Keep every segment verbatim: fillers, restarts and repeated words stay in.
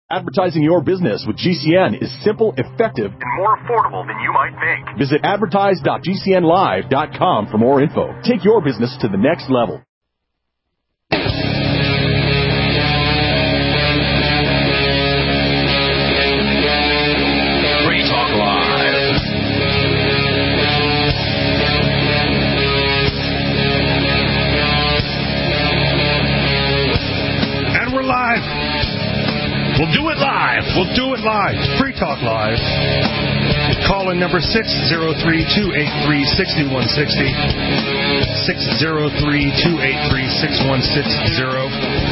Advertising your business with G C N is simple, effective, and more affordable than you might think. Visit advertise dot g c n live dot com for more info. Take your business to the next level. Free Talk Live. And we're live. We'll do it live. We'll do it live. Free Talk Live. Call in number six zero three, two eight three, six one six zero. six zero three, two eight three, six one six zero.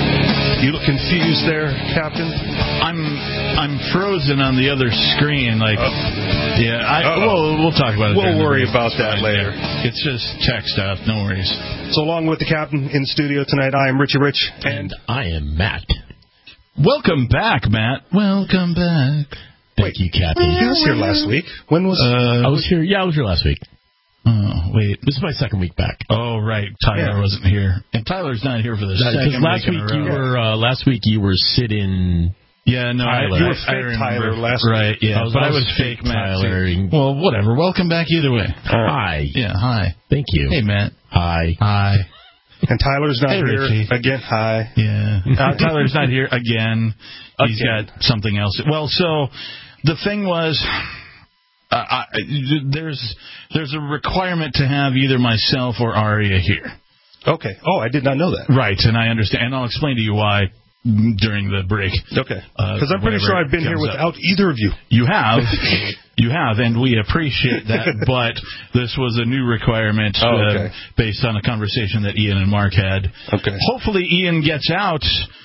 You look confused there, Captain? I'm I'm frozen on the other screen. Like, uh, yeah, I, we'll, we'll talk about it. We'll worry about that later. It's just tech stuff. No worries. So, along with the Captain in studio tonight, I am Richie Rich. And, and I am Matt. Welcome back, Matt. Welcome back. Thank wait, you, Captain. He was here last week. When was... Uh, I was here. Yeah, I was here last week. Oh, wait. This is my second week back. Oh, right. Tyler yeah. wasn't here. And Tyler's not here for the no, second last week, week you were, uh, last week you were sitting... Yeah, no, Tyler. I, you were fake Tyler last week. Right, yeah. I was, but I was, was fake Matt. Tyler. Well, whatever. Welcome back either way. Hi. Yeah, hi. Thank you. Hey, Matt. Hi. Hi. And Tyler's not hey, here Richie. again. Hi. Yeah. Uh, Tyler's not here again. He's again. got something else. Well, so the thing was, uh, I, there's there's a requirement to have either myself or Aria here. Okay. Oh, I did not know that. Right, and I understand. And I'll explain to you why during the break. Okay. Because uh, I'm pretty sure I've been here without up. either of you. You have. You have, and we appreciate that, but this was a new requirement oh, okay. uh, based on a conversation that Ian and Mark had. Okay. Hopefully Ian gets out.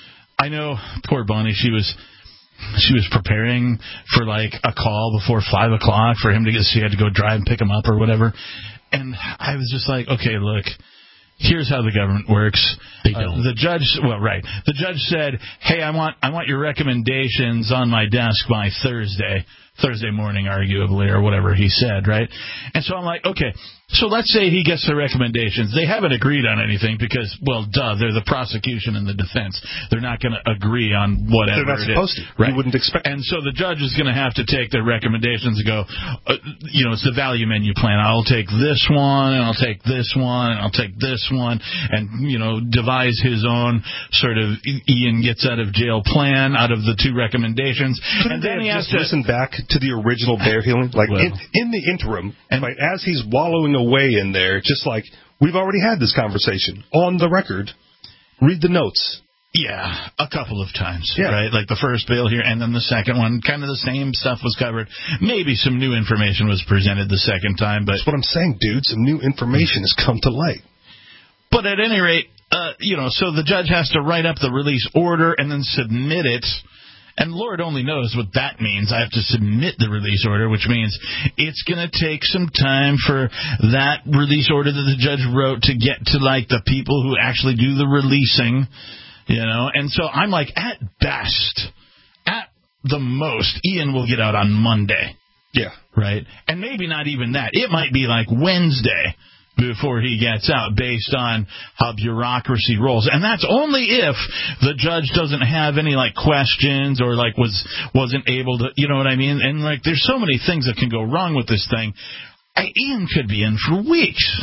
I know, poor Bonnie, she was she was preparing for, like, a call before five o'clock for him to get, she had to go drive and pick him up or whatever. And I was just like, okay, look, here's how the government works. They don't. Uh, the judge, well, right. The judge said, hey, I want I want your recommendations on my desk by Thursday. Thursday morning, arguably, or whatever he said, right? And so I'm like, okay, so let's say he gets the recommendations. They haven't agreed on anything because, well, duh, they're the prosecution and the defense. They're not going to agree on whatever They're not it supposed is. to. Right. You wouldn't expect. And so the judge is going to have to take their recommendations and go, uh, you know, it's the value menu plan. I'll take this one, and I'll take this one, and I'll take this one, and, you know, devise his own sort of Ian gets out of jail plan out of the two recommendations. Couldn't and then he has just to listen back to the original bear healing? Like, well, in, in the interim, and, right, as he's wallowing away in there, just like, we've already had this conversation on the record. Read the notes. Yeah, a couple of times, yeah. right? Like the first bail here and then the second one, kind of the same stuff was covered. Maybe some new information was presented the second time, but... That's what I'm saying, dude. Some new information has come to light. But at any rate, uh, you know, so the judge has to write up the release order and then submit it. And Lord only knows what that means. I have to submit the release order, which means it's going to take some time for that release order that the judge wrote to get to, like, the people who actually do the releasing, you know. And so I'm like, at best, at the most, Ian will get out on Monday. Yeah. Right? And maybe not even that. It might be like Wednesday before he gets out, based on how bureaucracy rolls. And that's only if the judge doesn't have any, like, questions or, like, was, wasn't able to, you know what I mean? And, like, there's so many things that can go wrong with this thing. I, Ian could be in for weeks.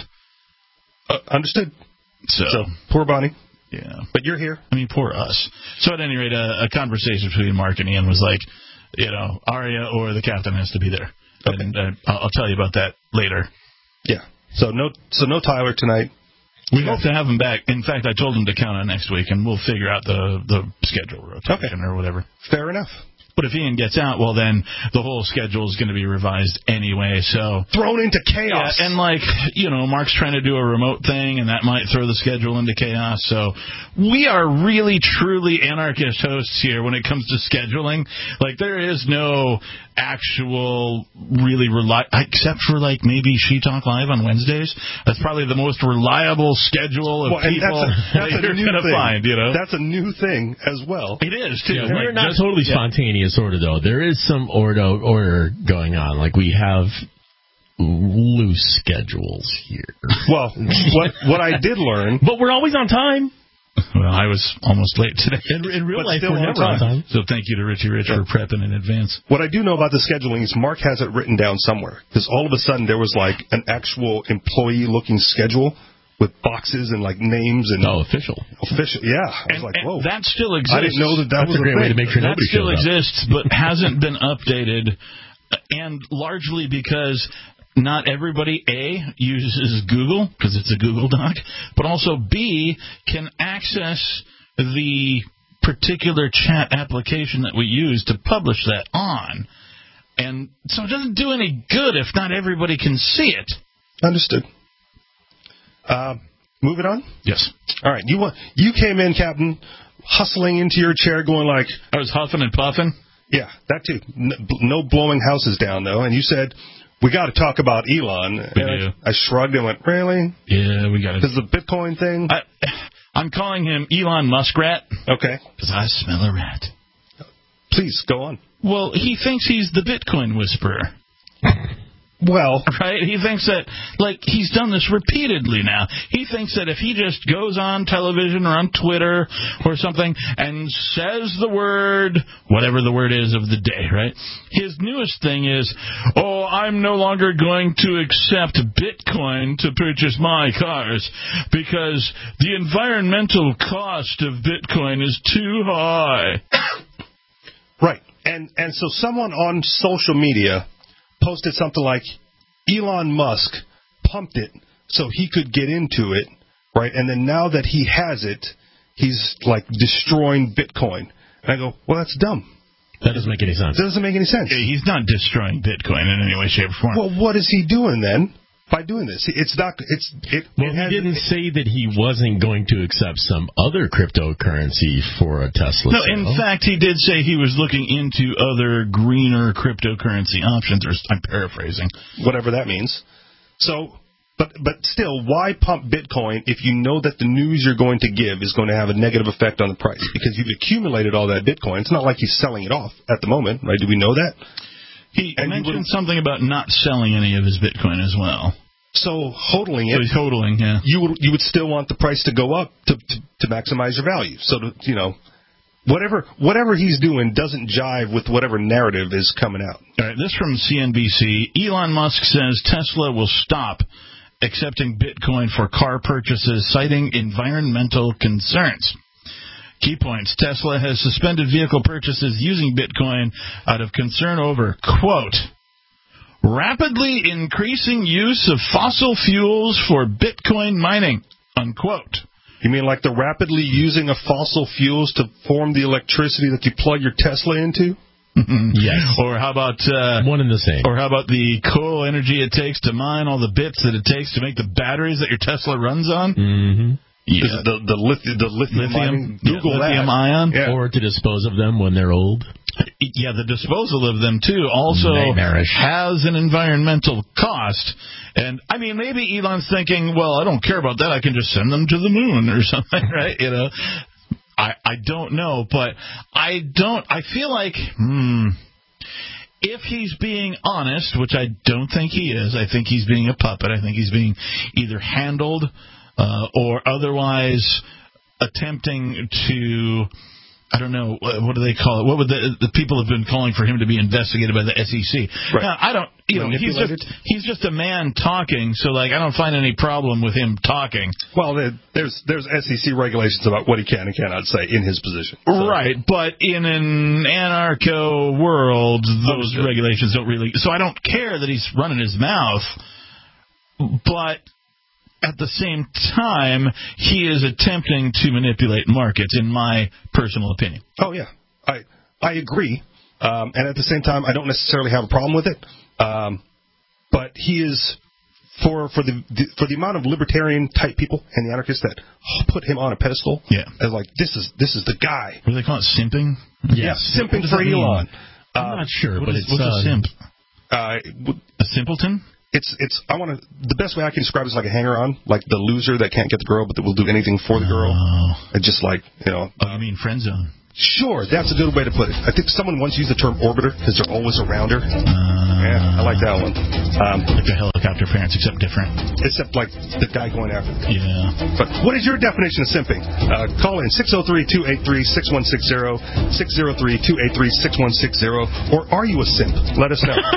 Uh, understood. So, so, poor Bonnie. Yeah. But you're here. I mean, poor us. So, at any rate, a, a conversation between Mark and Ian was like, you know, Aria or the captain has to be there. Okay. And uh, I'll, I'll tell you about that later. Yeah. So no, so no Tyler tonight. We hope to have him back. In fact, I told him to count on next week, and we'll figure out the, the schedule rotation okay. or whatever. Fair enough. But if Ian gets out, well, then the whole schedule is going to be revised anyway. So thrown into chaos. Yeah, and, like, you know, Mark's trying to do a remote thing, and that might throw the schedule into chaos. So we are really, truly anarchist hosts here when it comes to scheduling. Like, there is no actual really reli- except for, like, maybe She Talk Live on Wednesdays. That's probably the most reliable schedule of well, and people that's a, that's that a you're new going to thing. find, you know? That's a new thing as well. It is, too. Yeah, like, we're not just, totally yeah. spontaneous order, though. There is some order, order going on. Like, we have loose schedules here. Well, what what I did learn... But we're always on time. well, I was almost late today. In, in real But life, still we're on never on time. time. So thank you to Richie Rich Yeah. for prepping in advance. What I do know about the scheduling is Mark has it written down somewhere. Because all of a sudden there was like an actual employee-looking schedule with boxes and like names and Oh, official. official. Yeah, I was And, like, and whoa. that still exists. I didn't know that that That's was a great thing. way to make sure That nobody still shows up. exists, but hasn't been updated, and largely because not everybody, A, uses Google, because it's a Google Doc, but also, B, can access the particular chat application that we use to publish that on. And so it doesn't do any good if not everybody can see it. Understood. Uh, moving on. Yes. All right, you want you came in, Captain, hustling into your chair, going like, I was huffing and puffing. yeah, that too. No, no blowing houses down though, and you said we got to talk about Elon. We and do. I, I shrugged and went, really? Yeah, we got it. Because the Bitcoin thing. I, I'm calling him Elon Muskrat Okay, because I smell a rat. please go on. Well, he thinks he's the Bitcoin whisperer. Well, Right? He thinks that, like, he's done this repeatedly now. He thinks that if he just goes on television or on Twitter or something and says the word, whatever the word is of the day, right? His newest thing is, oh, I'm no longer going to accept Bitcoin to purchase my cars because the environmental cost of Bitcoin is too high. right, and and so someone on social media posted something like Elon Musk pumped it so he could get into it, right? And then now that he has it, he's like destroying Bitcoin. And I go, well, that's dumb. That doesn't make any sense. That doesn't make any sense. He's not destroying Bitcoin in any way, shape, or form. Well, what is he doing then by doing this? It's not. It's it. Well, it he has, didn't say that he wasn't going to accept some other cryptocurrency for a Tesla No, sale. in fact, he did say he was looking into other greener cryptocurrency options, or I'm paraphrasing. whatever that means. So, but but still, why pump Bitcoin if you know that the news you're going to give is going to have a negative effect on the price? Because you've accumulated all that Bitcoin. It's not like he's selling it off at the moment, right? Do we know that? He And you mentioned wouldn't- something about not selling any of his Bitcoin as well. So hodling So it, he's hodling, yeah. you would you would still want the price to go up to to, to maximize your value. So to, you know, whatever whatever he's doing doesn't jive with whatever narrative is coming out. All right, this from C N B C. Elon Musk says Tesla will stop accepting Bitcoin for car purchases, citing environmental concerns. Key points. Tesla has suspended vehicle purchases using Bitcoin out of concern over, quote, rapidly increasing use of fossil fuels for Bitcoin mining, unquote. You mean like the rapidly using of fossil fuels to form the electricity that you plug your Tesla into? Yes. Or how about uh, One and the same. or how about the coal energy it takes to mine all the bits that it takes to make the batteries that your Tesla runs on? Mm-hmm. Yeah. The the lithium, the lithium, Lithium, mining, Google yeah, lithium that. ion. Yeah. Or to dispose of them when they're old. Yeah, the disposal of them, too, also Nightmarish. has an environmental cost. And, I mean, maybe Elon's thinking, well, I don't care about that. I can just send them to the moon or something, right? You know, I, I don't know. But I don't, I feel like, hmm, if he's being honest, which I don't think he is, I think he's being a puppet. I think he's being either handled uh, or otherwise attempting to... I don't know, what do they call it? What would the the people have been calling for him to be investigated by the S E C? Right. Now, I don't, you know, he's Manipulated? just he's just a man talking, so like I don't find any problem with him talking. Well, there- there's there's S E C regulations about what he can and cannot say in his position. So- Right, but in an anarcho world, those Understood. regulations don't really. So I don't care that he's running his mouth, but at the same time, he is attempting to manipulate markets, in my personal opinion. Oh yeah, I I agree, um, and at the same time, I don't necessarily have a problem with it. Um, but he is for for the, the for the amount of libertarian type people and the anarchists that put him on a pedestal. Yeah. as like this is this is the guy. What do they call it? Simping? Yeah, simping does for that mean? Elon. I'm not sure, What but is, it's what's uh, a simp? Uh, w- A simpleton? it's it's I want to the best way I can describe it is like a hanger on, like the loser that can't get the girl but that will do anything for the girl. Oh, And just like you know. oh you mean friend zone? Sure, that's a good way to put it. I think someone once used the term orbiter because they're always around her. Uh, Yeah, I like that one. Um, like the helicopter parents, except different. Except like the guy going after the guy. Yeah. But what is your definition of simping? Uh, call in six oh three, two eight three, six one six zero, six oh three, two eight three, six one six zero, or are you a simp? Let us know.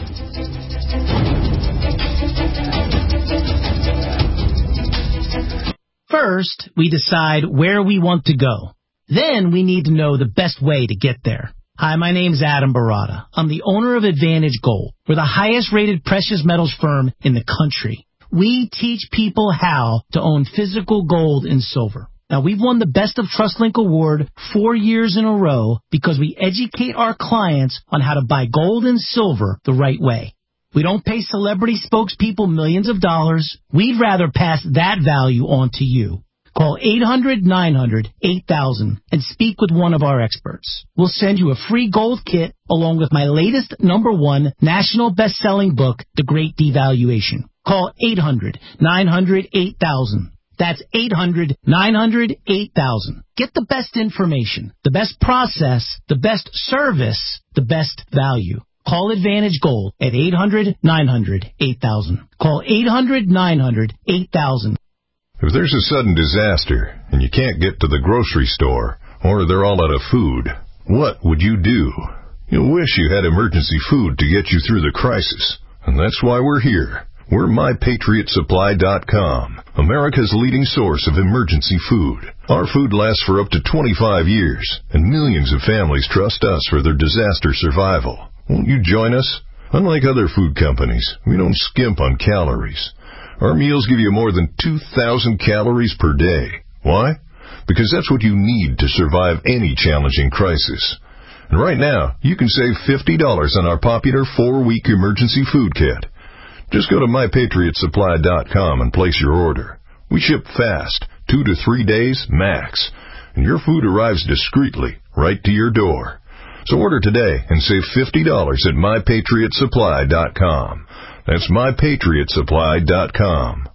First, we decide where we want to go. Then we need to know the best way to get there. Hi, my name's Adam Barata. I'm the owner of Advantage Gold. We're the highest-rated precious metals firm in the country. We teach people how to own physical gold and silver. Now, we've won the Best of TrustLink Award four years in a row because we educate our clients on how to buy gold and silver the right way. We don't pay celebrity spokespeople millions of dollars. We'd rather pass that value on to you. Call eight hundred, nine hundred, eight thousand and speak with one of our experts. We'll send you a free gold kit along with my latest number one national best-selling book, The Great Devaluation. Call eight hundred, nine hundred, eight thousand. That's eight hundred, nine hundred, eight thousand. Get the best information, the best process, the best service, the best value. Call Advantage Gold at eight hundred, nine hundred, eight thousand. Call eight hundred, nine hundred, eight thousand. If there's a sudden disaster and you can't get to the grocery store or they're all out of food, what would you do? You'll wish you had emergency food to get you through the crisis. And that's why we're here. We're my patriot supply dot com, America's leading source of emergency food. Our food lasts for up to twenty-five years, and millions of families trust us for their disaster survival. Won't you join us? Unlike other food companies, we don't skimp on calories. Our meals give you more than two thousand calories per day. Why? Because that's what you need to survive any challenging crisis. And right now, you can save fifty dollars on our popular four-week emergency food kit. Just go to my patriot supply dot com and place your order. We ship fast, two to three days max, and your food arrives discreetly right to your door. So order today and save fifty dollars at my patriot supply dot com. That's my patriot supply dot com.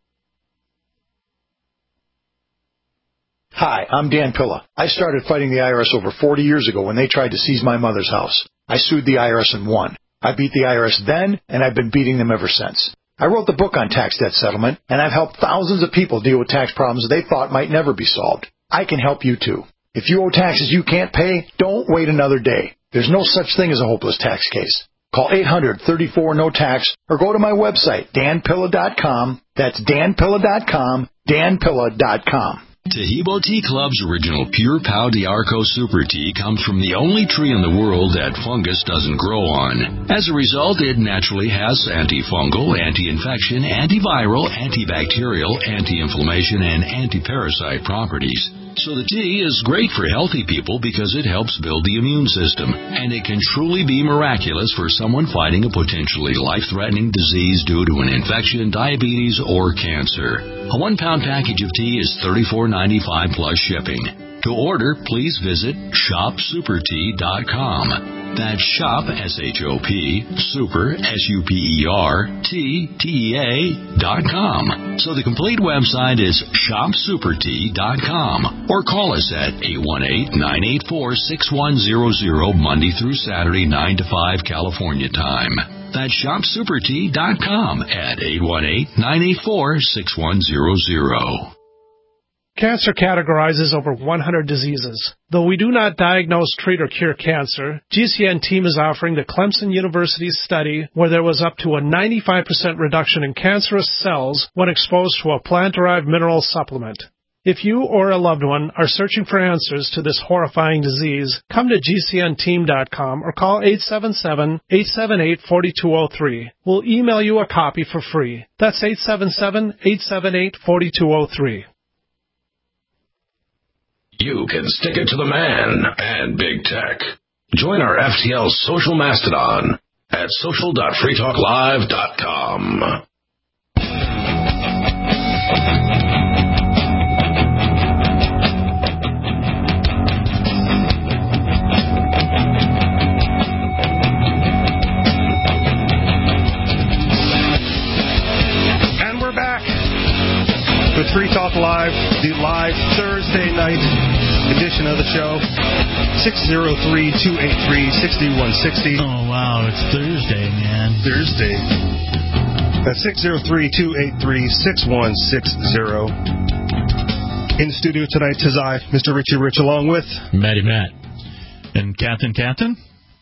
Hi, I'm Dan Pilla. I started fighting the I R S over forty years ago when they tried to seize my mother's house. I sued the I R S and won. I beat the I R S then, and I've been beating them ever since. I wrote the book on tax debt settlement, and I've helped thousands of people deal with tax problems they thought might never be solved. I can help you too. If you owe taxes you can't pay, don't wait another day. There's no such thing as a hopeless tax case. Call eight hundred, thirty-four, no tax or go to my website, dan pilla dot com. That's dan pilla dot com, dan pilla dot com. Tahibo Tea Club's original Pure Pau d'Arco Super Tea comes from the only tree in the world that fungus doesn't grow on. As a result, it naturally has antifungal, anti-infection, antiviral, antibacterial, anti-inflammation, and anti-parasite properties. So the tea is great for healthy people because it helps build the immune system, and it can truly be miraculous for someone fighting a potentially life-threatening disease due to an infection, diabetes, or cancer. A one-pound package of tea is thirty-four ninety-five plus shipping. To order, please visit shop super tea dot com. That's shop, S H O P, super, S U P E R, T, T E A, dot com. So the complete website is shop super tea dot com. Or call us at eight one eight, nine eight four, six one zero zero Monday through Saturday, nine to five California time. That's shop super tea dot com at eight one eight, nine eight four, six one zero zero. Cancer categorizes over one hundred diseases. Though we do not diagnose, treat, or cure cancer, G C N team is offering the Clemson University study where there was up to a ninety-five percent reduction in cancerous cells when exposed to a plant-derived mineral supplement. If you or a loved one are searching for answers to this horrifying disease, come to G C N team dot com or call eight seven seven, eight seven eight, four two zero three. We'll email you a copy for free. That's eight seven seven, eight seven eight, four two zero three. You can stick it to the man and big tech. Join our F T L social mastodon at social dot free talk live dot com. And we're back with Free Talk Live, the live Thursday night edition of the show. six oh three, two eight three, six one six oh. Oh, wow, it's Thursday, man. Thursday. That's six oh three, two eight three, six one six oh. In the studio tonight, tis I, Mister Richie Rich, along with... Matty Matt. And Captain Captain?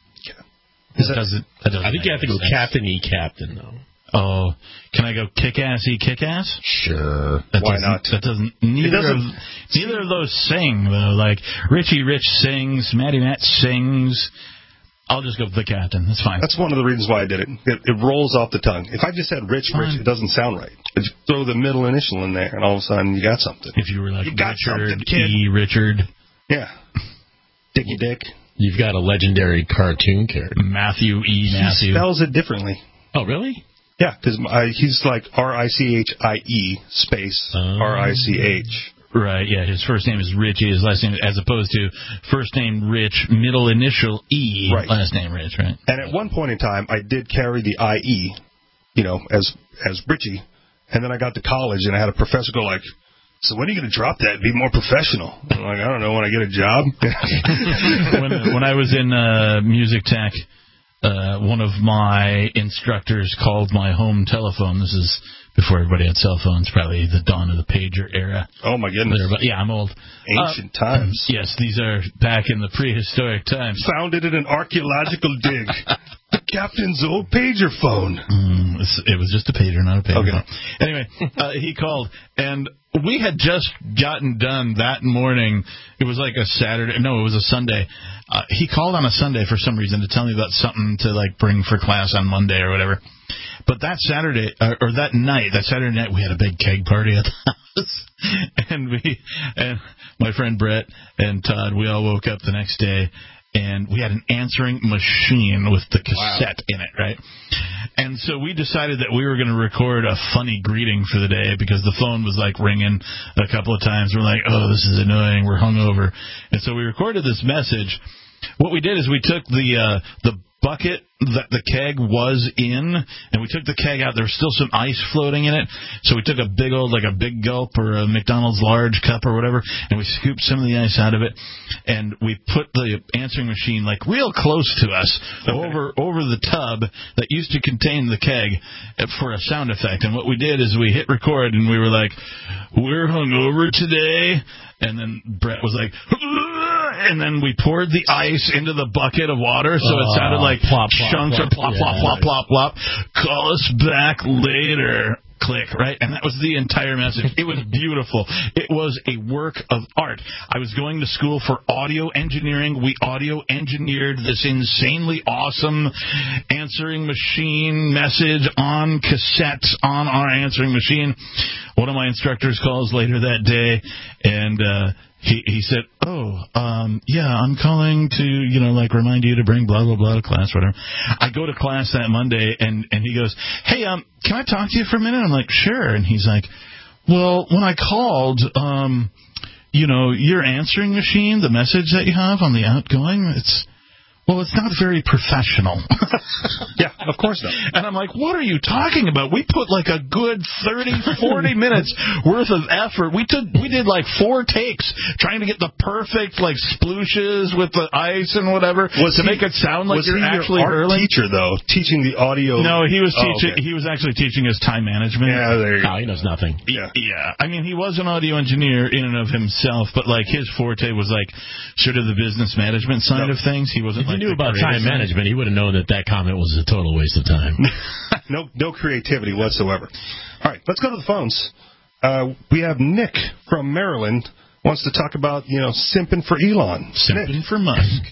Is that, does it, that I think you have to go Captain-y Captain, though. Oh, can I go kick-ass-y kick-ass? Sure. That Why not? That doesn't... Neither, doesn't of, neither of those sing, though. Like, Richie Rich sings, Matty Matt sings... I'll just go with the captain. That's fine. That's one of the reasons why I did it. It, it rolls off the tongue. If I just said Rich, Rich, it doesn't sound right. But you throw the middle initial in there, and all of a sudden you got something. If you were like you got Richard E. Richard. Yeah. Dicky Dick. You've got a legendary cartoon character. Matthew E. Matthew. He spells it differently. Oh, really? Yeah, because he's like R I C H I E space um, R I C H. Right, yeah, his first name is Richie, his last name, as opposed to first name Rich, middle initial E, right. Last name Rich, right? And at one point in time, I did carry the I E, you know, as as Richie, and then I got to college, and I had a professor go like, so when are you going to drop that and be more professional? I'm like, I don't know, when I get a job. when, when I was in uh, music tech, uh, one of my instructors called my home telephone. This is... before everybody had cell phones, probably the dawn of the pager era. Oh, my goodness. But yeah, I'm old. Ancient uh, times. Yes, these are back in the prehistoric times. Found it in an archaeological dig. The captain's old pager phone. Mm, it was just a pager, not a pager okay. phone. Anyway, uh, he called, and we had just gotten done that morning. It was like a Saturday. No, it was a Sunday. Uh, he called on a Sunday for some reason to tell me about something to like bring for class on Monday or whatever. But that Saturday, uh, or that night, that Saturday night, we had a big keg party at the house. And we, and my friend Brett and Todd, we all woke up the next day, and we had an answering machine with the cassette wow. in it, right? And so we decided that we were going to record a funny greeting for the day because the phone was, like, ringing a couple of times. We're like, oh, this is annoying. We're hungover. And so we recorded this message. What we did is we took the uh, the bucket that the keg was in, and we took the keg out. There was still some ice floating in it, so we took a big old, like a big gulp or a McDonald's large cup or whatever, and we scooped some of the ice out of it, and we put the answering machine, like, real close to us okay. over over the tub that used to contain the keg for a sound effect. And what we did is we hit record, and we were like, we're hungover today, and then Brett was like, and then we poured the ice into the bucket of water, so it sounded like plop, plop, chunks plop, or plop, yeah, plop, plop, right. plop, plop. Call us back later. Click, right? And that was the entire message. It was beautiful. It was a work of art. I was going to school for audio engineering. We audio engineered this insanely awesome answering machine message on cassette on our answering machine. One of my instructors calls later that day, and uh, he, he said, oh, um, yeah, I'm calling to, you know, like remind you to bring blah, blah, blah to class, whatever. I go to class that Monday, and, and he goes, hey, um, can I talk to you for a minute? I'm like, sure. And he's like, well, when I called, um, you know, your answering machine, the message that you have on the outgoing, it's, well, it's not very professional. Yeah, of course not. And I'm like, what are you talking about? We put like a good thirty, forty minutes worth of effort. We took, we did like four takes trying to get the perfect like splooshes with the ice and whatever was to he, make it sound like was you're he actually your art hurling. Teacher though, teaching the audio. No, he was oh, teaching. Okay. He was actually teaching us time management. Yeah, there you no, go. he knows nothing. Yeah, yeah. I mean, he was an audio engineer in and of himself, but like his forte was like sort of the business management side no. of things. He wasn't. If like he knew about time management, he would have known that that comment was a total waste of time. no, no creativity whatsoever. All right, let's go to the phones. Uh, we have Nick from Maryland wants to talk about, you know, simping for Elon. Simping Nick. for Musk.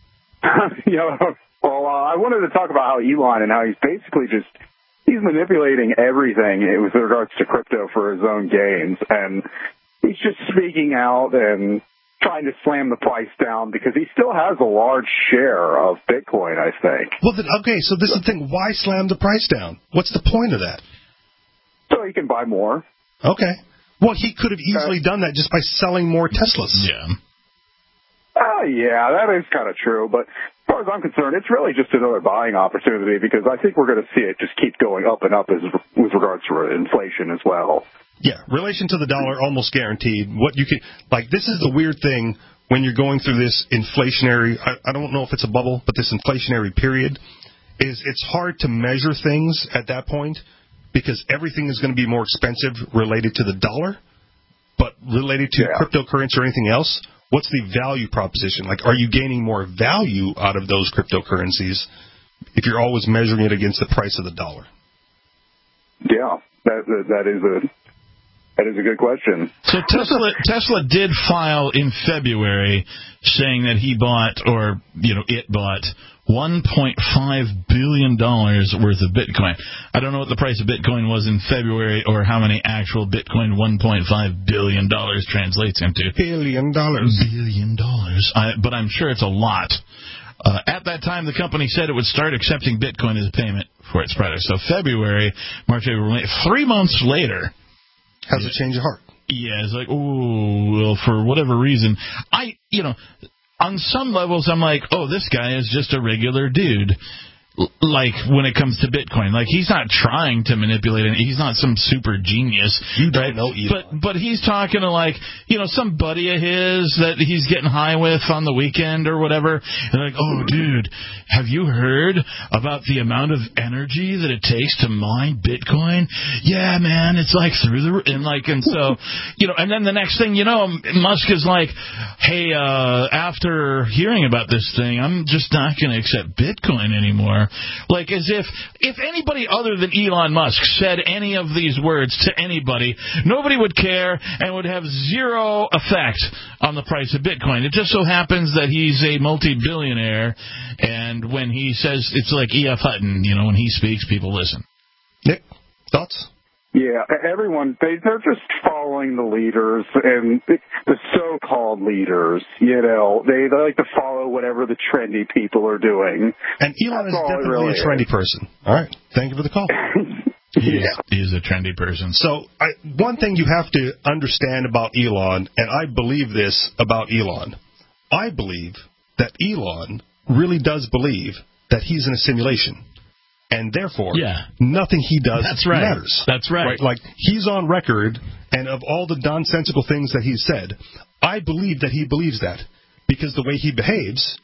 yeah, well, uh, I wanted to talk about how Elon and how he's basically just, he's manipulating everything with regards to crypto for his own gains. And he's just speaking out and trying to slam the price down because he still has a large share of Bitcoin, I think. Well, then, okay, so this is the thing. Why slam the price down? What's the point of that? So he can buy more. Okay. Well, he could have easily uh, done that just by selling more Teslas. Yeah. Oh, uh, yeah, that is kind of true. But as far as I'm concerned, it's really just another buying opportunity because I think we're going to see it just keep going up and up as, with regards to inflation as well. Yeah, relation to the dollar, almost guaranteed. What you can, like, this is the weird thing when you're going through this inflationary, I, I don't know if it's a bubble, but this inflationary period, is it's hard to measure things at that point because everything is going to be more expensive related to the dollar, but related to yeah. cryptocurrency or anything else, what's the value proposition? Like, are you gaining more value out of those cryptocurrencies if you're always measuring it against the price of the dollar? Yeah, that that, that is a that is a good question. So Tesla Tesla did file in February saying that he bought, or you know, it bought one point five billion dollars worth of Bitcoin. I don't know what the price of Bitcoin was in February or how many actual Bitcoin one point five billion dollars translates into. Billion dollars. Billion dollars. I, but I'm sure it's a lot. Uh, at that time, the company said it would start accepting Bitcoin as a payment for its products. So February, March, April, May, three months later. Has a change of heart. Yeah, it's like, oh, well, for whatever reason. I, you know, on some levels, I'm like, oh, this guy is just a regular dude. Like, when it comes to Bitcoin. Like, he's not trying to manipulate it. He's not some super genius. You don't right? know either. But, but he's talking to, like, you know, some buddy of his that he's getting high with on the weekend or whatever. And they're like, oh, dude, have you heard about the amount of energy that it takes to mine Bitcoin? Yeah, man, it's like through the... And, like, and so, you know, and then the next thing you know, Musk is like, hey, uh, after hearing about this thing, I'm just not going to accept Bitcoin anymore. Like, as if if anybody other than Elon Musk said any of these words to anybody, nobody would care and would have zero effect on the price of Bitcoin. It just so happens that he's a multi-billionaire, and when he says, it's like E F. Hutton, you know, when he speaks, people listen. Nick, thoughts? Yeah, everyone, they, they're just following the leaders and the so-called leaders, you know. They, they like to follow whatever the trendy people are doing. And Elon That's is definitely really a trendy is. person. All right. Thank you for the call. He is, he is a trendy person. So I, one thing you have to understand about Elon, and I believe this about Elon, I believe that Elon really does believe that he's in a simulation. And therefore, yeah. nothing he does That's right. matters. That's right. right. Like, he's on record, and of all the nonsensical things that he's said, I believe that he believes that. Because the way he behaves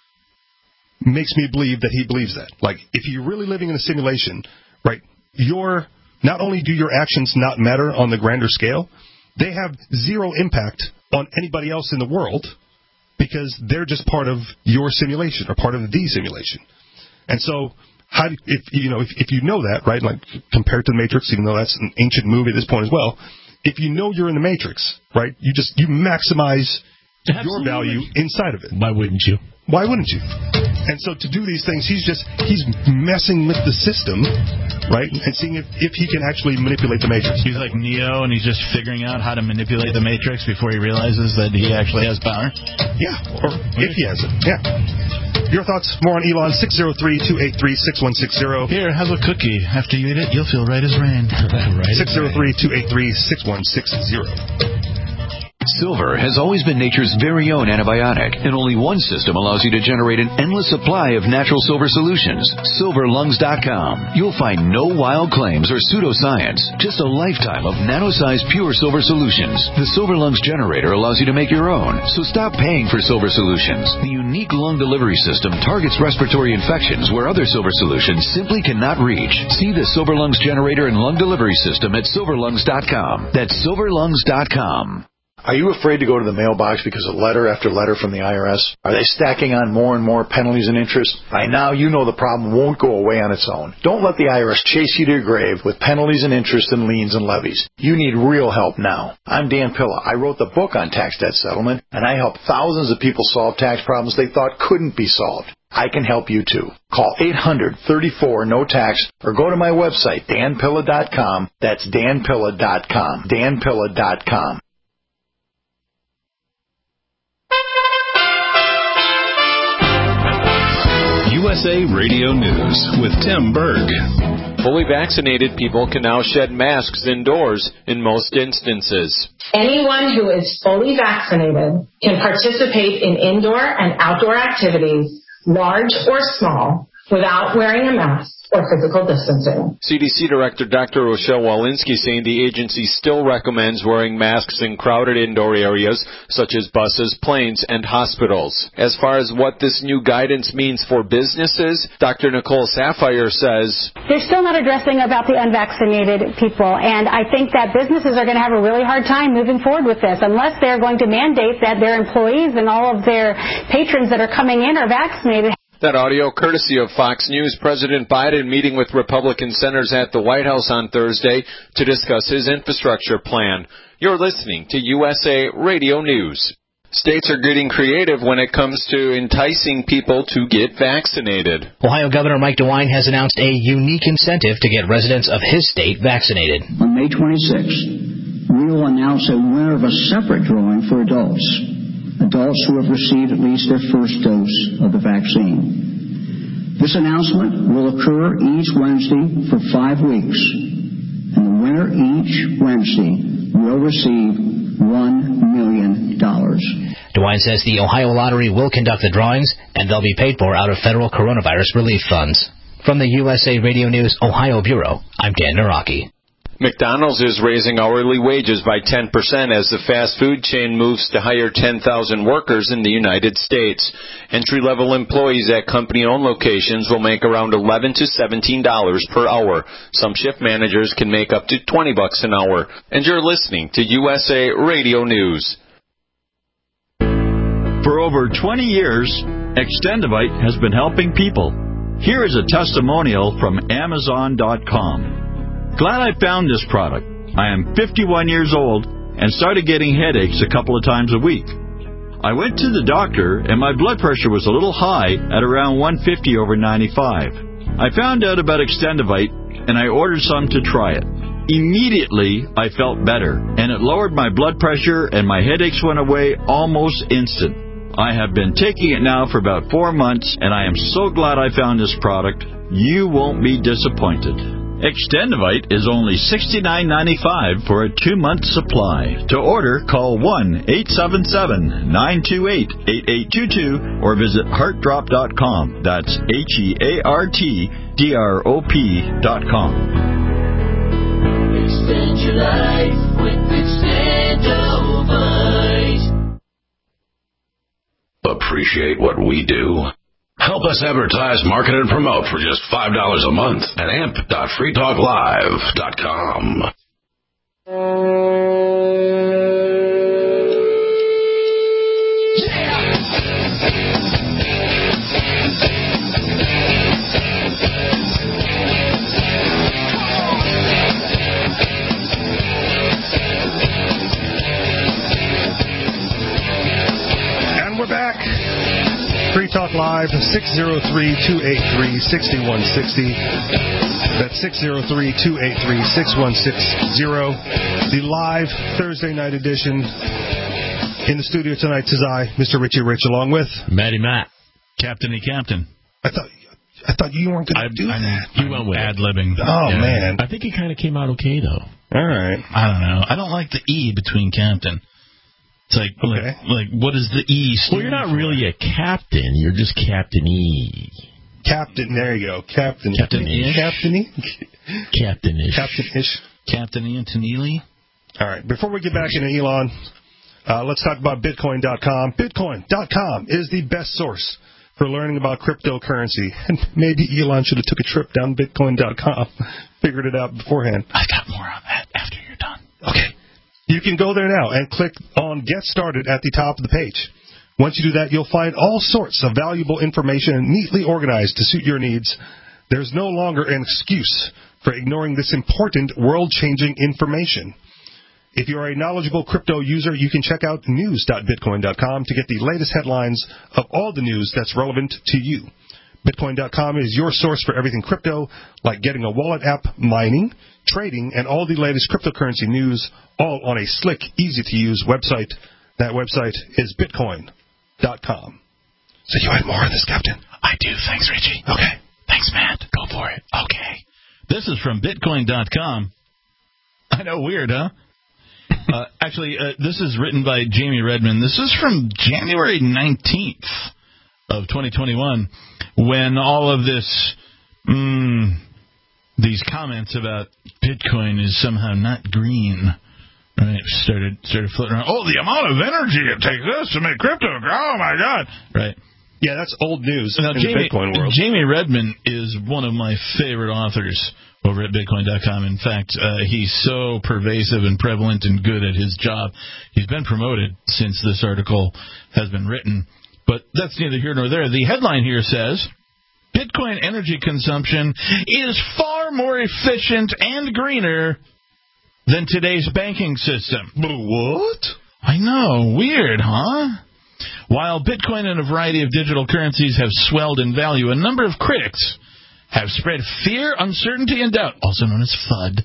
makes me believe that he believes that. Like, if you're really living in a simulation, right, your not only do your actions not matter on the grander scale, they have zero impact on anybody else in the world because they're just part of your simulation or part of the simulation. And so... How do, if you know if, if you know that, right, like compared to the Matrix, even though that's an ancient movie at this point as well, if you know you're in the Matrix, right, you just you maximize Absolutely. your value inside of it. Why wouldn't you? Why wouldn't you? And so to do these things, he's just he's messing with the system, right, and seeing if, if he can actually manipulate the Matrix. He's like Neo, and he's just figuring out how to manipulate the Matrix before he realizes that he actually has power. Yeah, or if he has it. Yeah. Your thoughts? More on Elon, six oh three, two eight three, six one six oh. Here, have a cookie. After you eat it, you'll feel right as rain. Right six oh three, two eight three, six one six oh. Silver has always been nature's very own antibiotic, and only one system allows you to generate an endless supply of natural silver solutions. silver lungs dot com. You'll find no wild claims or pseudoscience, just a lifetime of nano-sized pure silver solutions. The Silver Lungs generator allows you to make your own, so stop paying for silver solutions. The unique lung delivery system targets respiratory infections where other silver solutions simply cannot reach. See the Silver Lungs generator and lung delivery system at silver lungs dot com. That's silver lungs dot com. Are you afraid to go to the mailbox because of letter after letter from the I R S? Are they stacking on more and more penalties and interest? By now, you know the problem won't go away on its own. Don't let the I R S chase you to your grave with penalties and interest and liens and levies. You need real help now. I'm Dan Pilla. I wrote the book on tax debt settlement, and I help thousands of people solve tax problems they thought couldn't be solved. I can help you too. Call eight hundred, thirty-four, no tax or go to my website, dan pilla dot com. That's dan pilla dot com. dan pilla dot com. U S A Radio News with Tim Berg. Fully vaccinated people can now shed masks indoors in most instances. Anyone who is fully vaccinated can participate in indoor and outdoor activities, large or small, without wearing a mask or physical distancing. C D C Director Doctor Rochelle Walensky saying the agency still recommends wearing masks in crowded indoor areas such as buses, planes, and hospitals. As far as what this new guidance means for businesses, Doctor Nicole Sapphire says, they're still not addressing about the unvaccinated people, and I think that businesses are going to have a really hard time moving forward with this unless they're going to mandate that their employees and all of their patrons that are coming in are vaccinated. That audio courtesy of Fox News. President Biden meeting with Republican senators at the White House on Thursday to discuss his infrastructure plan. You're listening to U S A Radio News. States are getting creative when it comes to enticing people to get vaccinated. Ohio Governor Mike DeWine has announced a unique incentive to get residents of his state vaccinated. On May twenty-sixth, we will announce a winner of a separate drawing for adults. Adults who have received at least their first dose of the vaccine. This announcement will occur each Wednesday for five weeks, and the winner each Wednesday will receive one million dollars. DeWine says the Ohio Lottery will conduct the drawings, and they'll be paid for out of federal coronavirus relief funds. From the U S A Radio News Ohio Bureau, I'm Dan Naraki. McDonald's is raising hourly wages by ten percent as the fast food chain moves to hire ten thousand workers in the United States. Entry-level employees at company-owned locations will make around eleven to seventeen dollars per hour. Some shift managers can make up to twenty bucks an hour. And you're listening to U S A Radio News. For over twenty years, Extendivite has been helping people. Here is a testimonial from Amazon dot com. Glad I found this product. I am fifty-one years old and started getting headaches a couple of times a week. I went to the doctor and my blood pressure was a little high at around one fifty over ninety-five. I found out about Extendivite and I ordered some to try it. Immediately, I felt better and it lowered my blood pressure and my headaches went away almost instant. I have been taking it now for about four months and I am so glad I found this product. You won't be disappointed. Extendivite is only sixty-nine ninety-five for a two-month supply. To order, call one eight seven seven, nine two eight, eight eight two two or visit heart drop dot com. That's H E A R T D R O P dot com. Extend your life with Extendivite. Appreciate what we do? Help us advertise, market, and promote for just five dollars a month at amp dot free talk live dot com. And we're back. Free Talk Live, six oh three, two eight three, six one six oh. That's six oh three, two eight three, six one six oh. The live Thursday night edition. In the studio tonight is I, Mister Richie Rich, along with Matty Matt. Captain-y Captain. I thought I thought you weren't going to do I'm, that. You went with ad-libbing. Oh, yeah. man. I think it kind of came out okay, though. All right. I don't know. I don't like the E between Captain. It's like, okay. like, like, what is the E stand Well, you're not for? really a captain. You're just Captain E. Captain, there you go. Captain. Captain-ish. Captain-y? Captain-ish. Captain-ish. Captain-y and Neely. All right. Before we get back into Elon, uh, let's talk about Bitcoin dot com. Bitcoin dot com is the best source for learning about cryptocurrency. And maybe Elon should have took a trip down Bitcoin dot com, figured it out beforehand. I got more on that after you're done. Okay. You can go there now and click on Get Started at the top of the page. Once you do that, you'll find all sorts of valuable information neatly organized to suit your needs. There's no longer an excuse for ignoring this important world-changing information. If you're a knowledgeable crypto user, you can check out news dot bitcoin dot com to get the latest headlines of all the news that's relevant to you. Bitcoin dot com is your source for everything crypto, like getting a wallet app, mining, trading, and all the latest cryptocurrency news, all on a slick, easy-to-use website. That website is bitcoin dot com. So you had more of this, Captain? I do. Thanks, Richie. Okay. Thanks, Matt. Go for it. Okay. This is from bitcoin dot com. I know, weird, huh? uh, actually, uh, this is written by Jamie Redmond. This is from January nineteenth of twenty twenty-one, when all of this mm, these comments about Bitcoin is somehow not green. Right, started started floating around. Oh, the amount of energy it takes us to make crypto grow! Oh my God! Right. Yeah, that's old news now, in Jamie, the Bitcoin world. Jamie Redmond is one of my favorite authors over at Bitcoin dot com. In fact, uh, he's so pervasive and prevalent and good at his job. He's been promoted since this article has been written. But that's neither here nor there. The headline here says, Bitcoin energy consumption is far more efficient and greener than today's banking system. What? I know. Weird, huh? While Bitcoin and a variety of digital currencies have swelled in value, a number of critics have spread fear, uncertainty, and doubt, also known as FUD,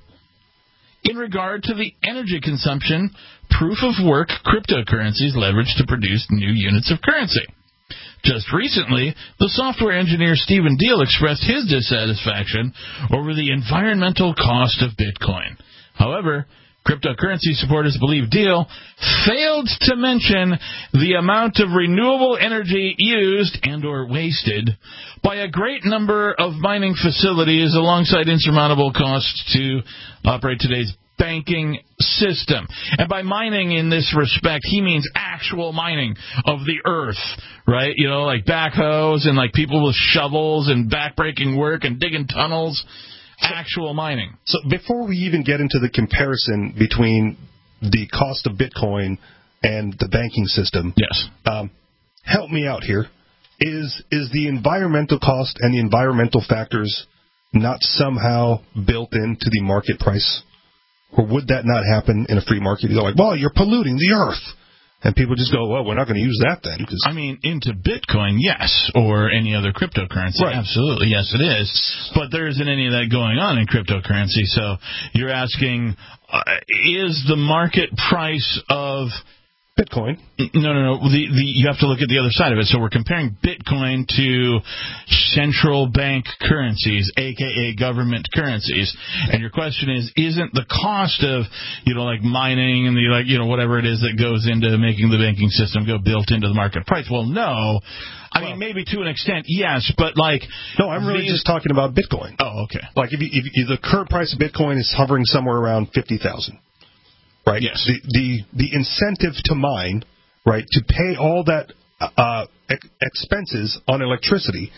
in regard to the energy consumption proof-of-work cryptocurrencies leverage to produce new units of currency. Just recently, the software engineer Stephen Deal expressed his dissatisfaction over the environmental cost of Bitcoin. However, cryptocurrency supporters believe Deal failed to mention the amount of renewable energy used and or wasted by a great number of mining facilities alongside insurmountable costs to operate today's banking system. And by mining in this respect, he means actual mining of the earth, right? You know, like backhoes and like people with shovels and backbreaking work and digging tunnels. Actual mining. So before we even get into the comparison between the cost of Bitcoin and the banking system, yes, um, help me out here. Is is the environmental cost and the environmental factors not somehow built into the market price, or would that not happen in a free market? You're like, well, you're polluting the earth. And people just go, well, we're not going to use that then. Cause I mean, into Bitcoin, yes, or any other cryptocurrency. Right. Absolutely, yes, it is. But there isn't any of that going on in cryptocurrency. So you're asking, uh, is the market price of Bitcoin? No, no, no. The, the, you have to look at the other side of it. So we're comparing Bitcoin to central bank currencies, a k a government currencies. And your question is, isn't the cost of, you know, like mining and the, like, you know, whatever it is that goes into making the banking system go built into the market price? Well, no. I well, mean, maybe to an extent, yes, but like... No, I'm really these... just talking about Bitcoin. Oh, okay. Like, if, you, if you, the current price of Bitcoin is hovering somewhere around fifty thousand dollars. Right. Yes. The, the the incentive to mine, right, to pay all that uh, ex- expenses on electricity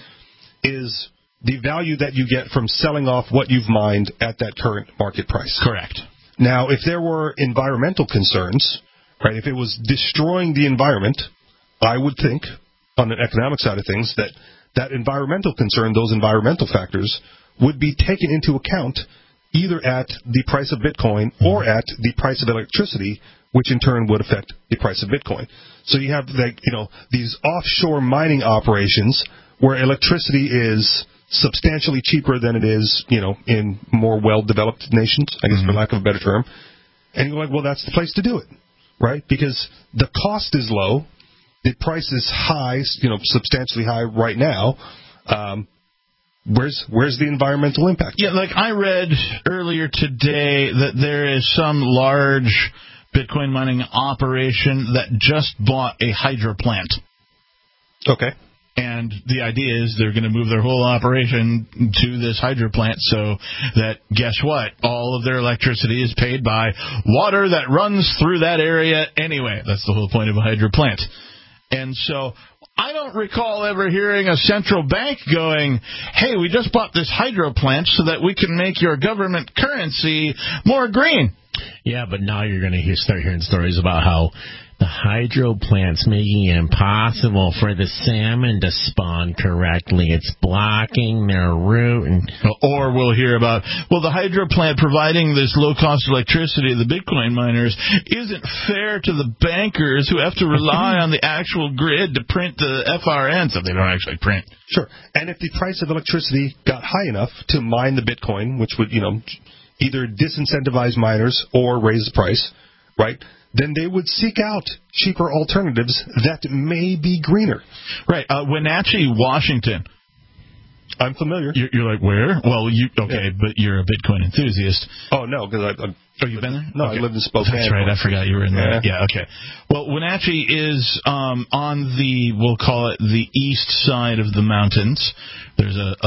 is the value that you get from selling off what you've mined at that current market price. Correct. Now, if there were environmental concerns, right, if it was destroying the environment, I would think, on an economic side of things, that that environmental concern, those environmental factors, would be taken into account either at the price of Bitcoin or at the price of electricity, which in turn would affect the price of Bitcoin. So you have, like, you know, these offshore mining operations where electricity is substantially cheaper than it is, you know, in more well-developed nations, I guess, mm-hmm. for lack of a better term. And you're like, well, that's the place to do it, right? Because the cost is low, the price is high, you know, substantially high right now. Um, Where's where's the environmental impact? Yeah, like I read earlier today that there is some large Bitcoin mining operation that just bought a hydro plant. Okay. And the idea is they're going to move their whole operation to this hydro plant so that, guess what, all of their electricity is paid by water that runs through that area anyway. That's the whole point of a hydro plant. And so I don't recall ever hearing a central bank going, hey, we just bought this hydro plant so that we can make your government currency more green. Yeah, but now you're going to hear, start hearing stories about how the hydro plant's making it impossible for the salmon to spawn correctly. It's blocking their route. And or we'll hear about, well, the hydro plant providing this low-cost electricity to the Bitcoin miners isn't fair to the bankers who have to rely on the actual grid to print the F R Ns that they don't actually print. Sure. And if the price of electricity got high enough to mine the Bitcoin, which would, you know, either disincentivize miners or raise the price, right, then they would seek out cheaper alternatives that may be greener. Right. Uh, Wenatchee, Washington. I'm familiar. You're, you're like, where? Well, you okay, yeah. But you're a Bitcoin enthusiast. Oh, no, because I... I Oh, you've been there? No, okay. I lived in Spokane. That's right, I forgot you were in there. Yeah, yeah okay. Well, Wenatchee is um, on the, we'll call it the east side of the mountains. There's a, a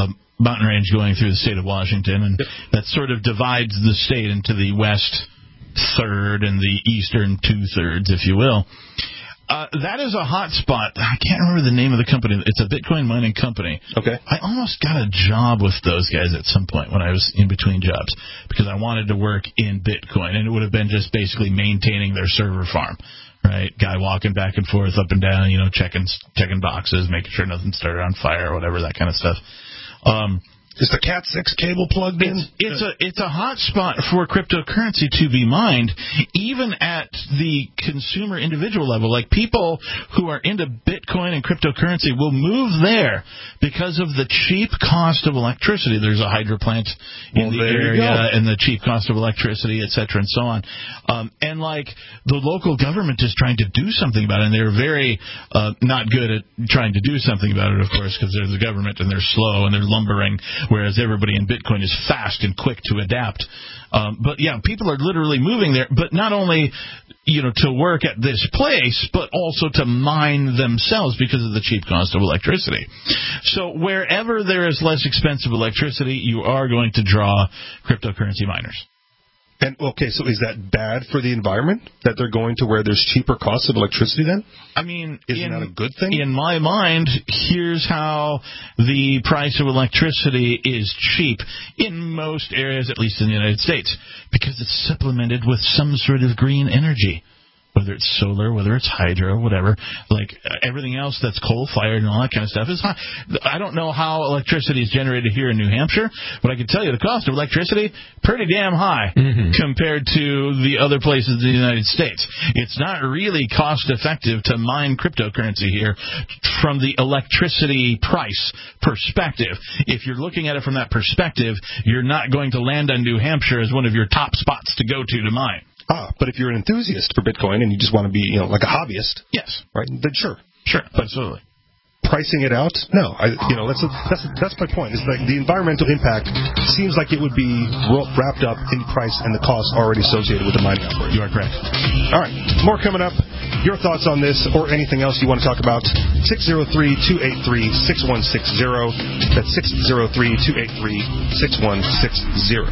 mountain range going through the state of Washington, and that sort of divides the state into the west third and the eastern two-thirds, if you will. Uh, that is a hot spot. I can't remember the name of the company. It's a Bitcoin mining company. Okay. I almost got a job with those guys at some point when I was in between jobs because I wanted to work in Bitcoin, and it would have been just basically maintaining their server farm, right? Guy walking back and forth, up and down, you know, checking checking boxes, making sure nothing started on fire or whatever, that kind of stuff. Um, Is the Cat six cable plugged in? It's, it's a it's a hot spot for cryptocurrency to be mined, even at the consumer individual level. Like people who are into Bitcoin and cryptocurrency will move there because of the cheap cost of electricity. There's a hydro plant in well, the area, and the cheap cost of electricity, et cetera, and so on. Um, and like the local government is trying to do something about it, and they're very uh, not good at trying to do something about it, of course, because they're the government and they're slow and they're lumbering. Whereas everybody in Bitcoin is fast and quick to adapt. Um, but, yeah, people are literally moving there, but not only, you know, to work at this place, but also to mine themselves because of the cheap cost of electricity. So wherever there is less expensive electricity, you are going to draw cryptocurrency miners. And, okay, so is that bad for the environment, that they're going to where there's cheaper costs of electricity then? I mean, isn't in, that a good thing? In my mind, here's how the price of electricity is cheap in most areas, at least in the United States, because it's supplemented with some sort of green energy. Whether it's solar, whether it's hydro, whatever, like everything else that's coal-fired and all that kind of stuff is high. I don't know how electricity is generated here in New Hampshire, but I can tell you the cost of electricity pretty damn high mm-hmm. compared to the other places in the United States. It's not really cost-effective to mine cryptocurrency here from the electricity price perspective. If you're looking at it from that perspective, you're not going to land on New Hampshire as one of your top spots to go to to mine. Ah, but if you're an enthusiast for Bitcoin and you just want to be, you know, like a hobbyist, yes, right? Then sure, sure, but absolutely. Pricing it out, no, I, you know, that's a, that's a, that's my point. Is like the environmental impact seems like it would be wrapped up in price and the costs already associated with the mining operation. You are correct. All right, more coming up. Your thoughts on this or anything else you want to talk about? six oh three, two eight three, six one six zero. That's six oh three, two eight three, six one six zero.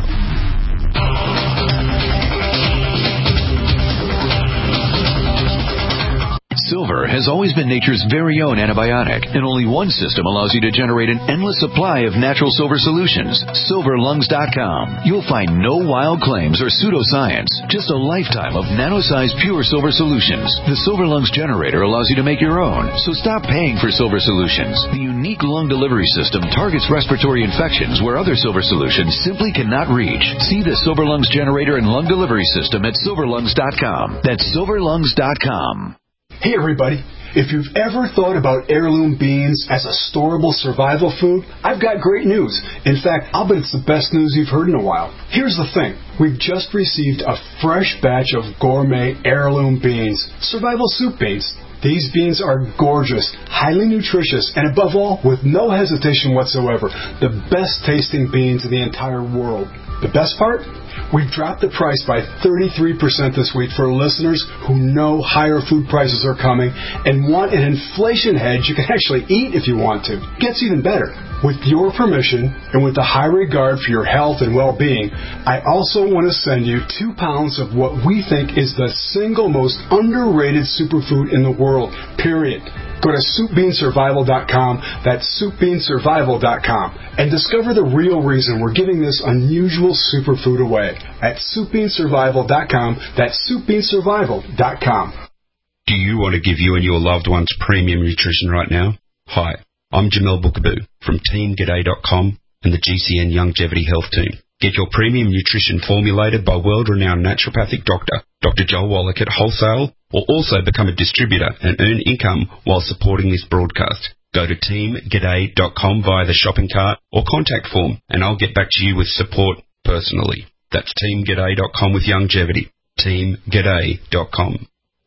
Silver has always been nature's very own antibiotic, and only one system allows you to generate an endless supply of natural silver solutions. silver lungs dot com. You'll find no wild claims or pseudoscience, just a lifetime of nano-sized pure silver solutions. The Silver Lungs generator allows you to make your own, so stop paying for silver solutions. The unique lung delivery system targets respiratory infections where other silver solutions simply cannot reach. See the Silver Lungs generator and lung delivery system at silver lungs dot com. That's silver lungs dot com. Hey everybody, if you've ever thought about heirloom beans as a storable survival food, I've got great news. In fact, I'll bet it's the best news you've heard in a while. Here's the thing. We've just received a fresh batch of gourmet heirloom beans, survival soup beans. These beans are gorgeous, highly nutritious, and above all, with no hesitation whatsoever, the best tasting beans in the entire world. The best part? We've dropped the price by thirty-three percent this week for listeners who know higher food prices are coming and want an inflation hedge you can actually eat if you want to. Gets even better. With your permission and with the high regard for your health and well-being, I also want to send you two pounds of what we think is the single most underrated superfood in the world, period. Go to soup bean survival dot com, that's soup bean survival dot com, and discover the real reason we're giving this unusual superfood away at soup bean survival dot com, that's soup bean survival dot com. Do you want to give you and your loved ones premium nutrition right now? Hi, I'm Jamel Bookaboo from team g'day dot com and the G C N Longevity Health Team. Get your premium nutrition formulated by world-renowned naturopathic doctor, Doctor Joel Wallach at Wholesale, or also become a distributor and earn income while supporting this broadcast. Go to team g'day dot com via the shopping cart or contact form, and I'll get back to you with support personally. That's team g'day dot com with longevity. team g'day dot com.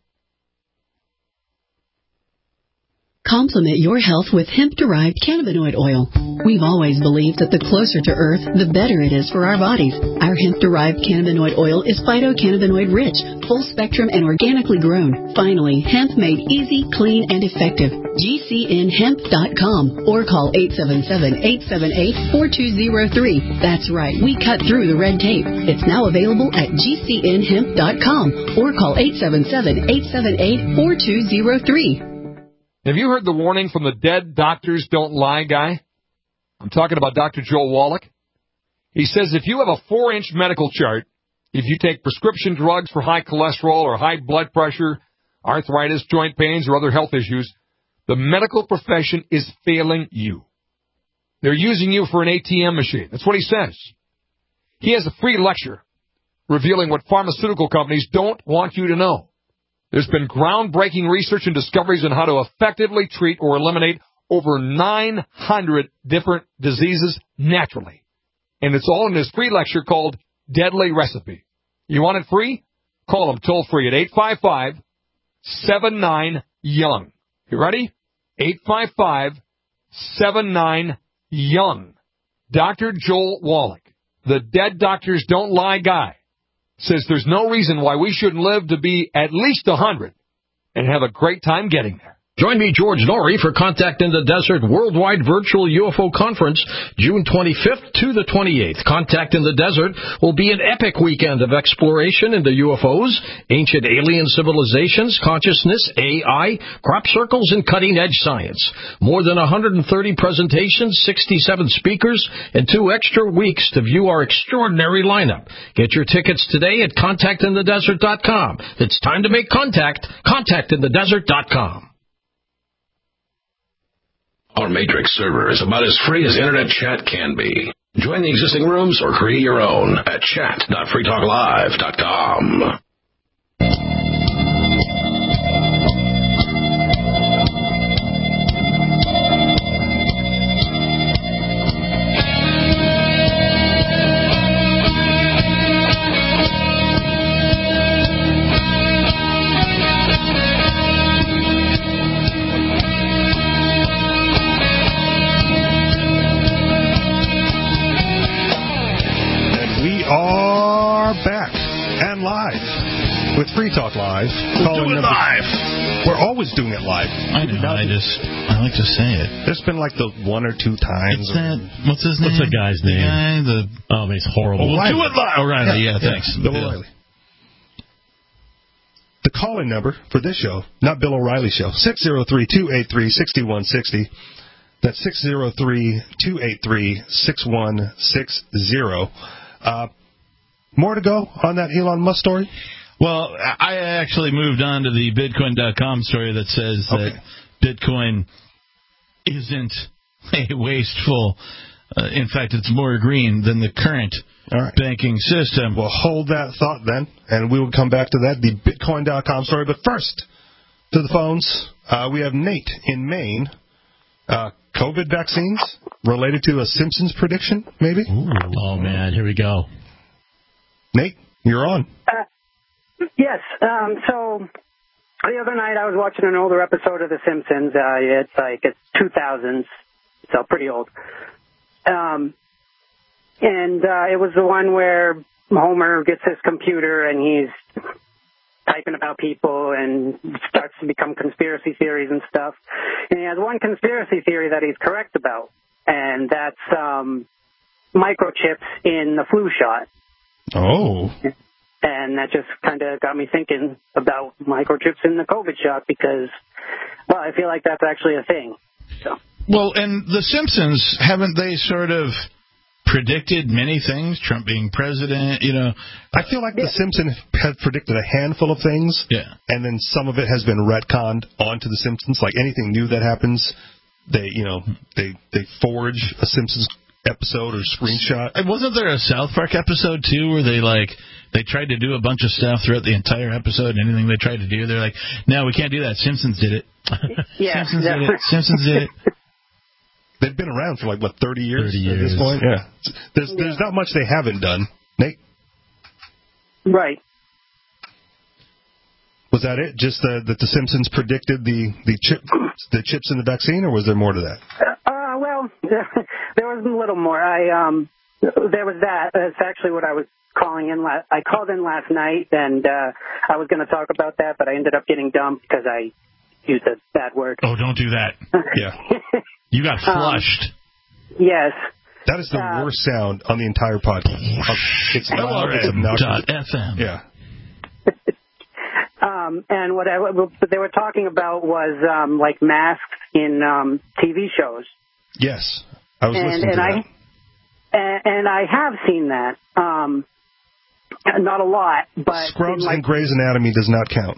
Complement your health with hemp-derived cannabinoid oil. We've always believed that the closer to Earth, the better it is for our bodies. Our hemp-derived cannabinoid oil is phytocannabinoid-rich, full-spectrum, and organically grown. Finally, hemp made easy, clean, and effective. G C N hemp dot com or call eight seven seven, eight seven eight, four two zero three. That's right, we cut through the red tape. It's now available at G C N hemp dot com or call eight seven seven, eight seven eight, four two zero three. Have you heard the warning from the Dead Doctors Don't Lie guy? I'm talking about Doctor Joel Wallach. He says if you have a four-inch medical chart, if you take prescription drugs for high cholesterol or high blood pressure, arthritis, joint pains, or other health issues, the medical profession is failing you. They're using you for an A T M machine. That's what he says. He has a free lecture revealing what pharmaceutical companies don't want you to know. There's been groundbreaking research and discoveries on how to effectively treat or eliminate over nine hundred different diseases naturally. And it's all in his free lecture called Deadly Recipe. You want it free? Call him toll free at eight five five, seven nine, young. You ready? eight five five, seven nine, young. Doctor Joel Wallach, the Dead Doctors Don't Lie guy, says there's no reason why we shouldn't live to be at least one hundred and have a great time getting there. Join me, George Norrie, for Contact in the Desert Worldwide Virtual U F O Conference, June twenty-fifth to the twenty-eighth. Contact in the Desert will be an epic weekend of exploration into U F Os, ancient alien civilizations, consciousness, A I, crop circles, and cutting-edge science. More than one hundred thirty presentations, sixty-seven speakers, and two extra weeks to view our extraordinary lineup. Get your tickets today at contact in the desert dot com. It's time to make contact. contact in the desert dot com. Our Matrix server is about as free as internet chat can be. Join the existing rooms or create your own at chat dot free talk live dot com. With Free Talk Live. We'll do it live. We're always doing it live. I know. I just, I like to say it. There's been like the one or two times. It's that, what's his name? What's the guy's the name? Guy, the oh, he's horrible. We'll do it live. O'Reilly, yeah, yeah, thanks. Bill O'Reilly. The call-in number for this show, not Bill O'Reilly show, six oh three, two eight three, six one six oh. That's six oh three, two eight three, six one six oh. Uh, more to go on that Elon Musk story? Well, I actually moved on to the Bitcoin dot com story that says okay. that Bitcoin isn't a wasteful. Uh, in fact, it's more green than the current right. banking system. Well, hold that thought then, and we will come back to that, the Bitcoin dot com story. But first, to the phones, uh, we have Nate in Maine. Uh, COVID vaccines related to a Simpsons prediction, maybe? Ooh. Oh, man, here we go. Nate, you're on. Uh, Yes. Um, so the other night I was watching an older episode of The Simpsons. Uh, it's like it's two thousands, so pretty old. Um, and uh, it was the one where Homer gets his computer and he's typing about people and starts to become conspiracy theories and stuff. And he has one conspiracy theory that he's correct about, and that's um, microchips in the flu shot. Oh. And that just kind of got me thinking about microchips in the COVID shot because, well, I feel like that's actually a thing. So. Well, and The Simpsons, haven't they sort of predicted many things? Trump being president, you know. I feel like yeah. The Simpsons had predicted a handful of things, yeah. and then some of it has been retconned onto The Simpsons. Like anything new that happens, they, you know, they they forge a Simpsons episode or screenshot. And wasn't there a South Park episode too where they like they tried to do a bunch of stuff throughout the entire episode, and anything they tried to do, they're like, no, we can't do that. Simpsons did it. Yeah, Simpsons yeah. did it. Simpsons did it. They've been around for like what thirty years, thirty years at this point. Yeah, there's there's not much they haven't done. Nate, right? Was that it? Just the, that the Simpsons predicted the the chip the chips in the vaccine, or was there more to that? Uh, well, there was a little more. I um, there was that. That's actually what I was calling in. La- I called in last night, and uh, I was going to talk about that, but I ended up getting dumped because I use a bad word. Oh, don't do that. Yeah. You got flushed. Um, yes. That is the Uh, worst sound on the entire podcast. It's loud, it's obnoxious. F M. Yeah. Um, and what, I, what they were talking about was um, like masks in um, T V shows. Yes, I was and, listening and to I, that. And, and I have seen that. Um, not a lot, but Scrubs in, like, and Grey's Anatomy does not count.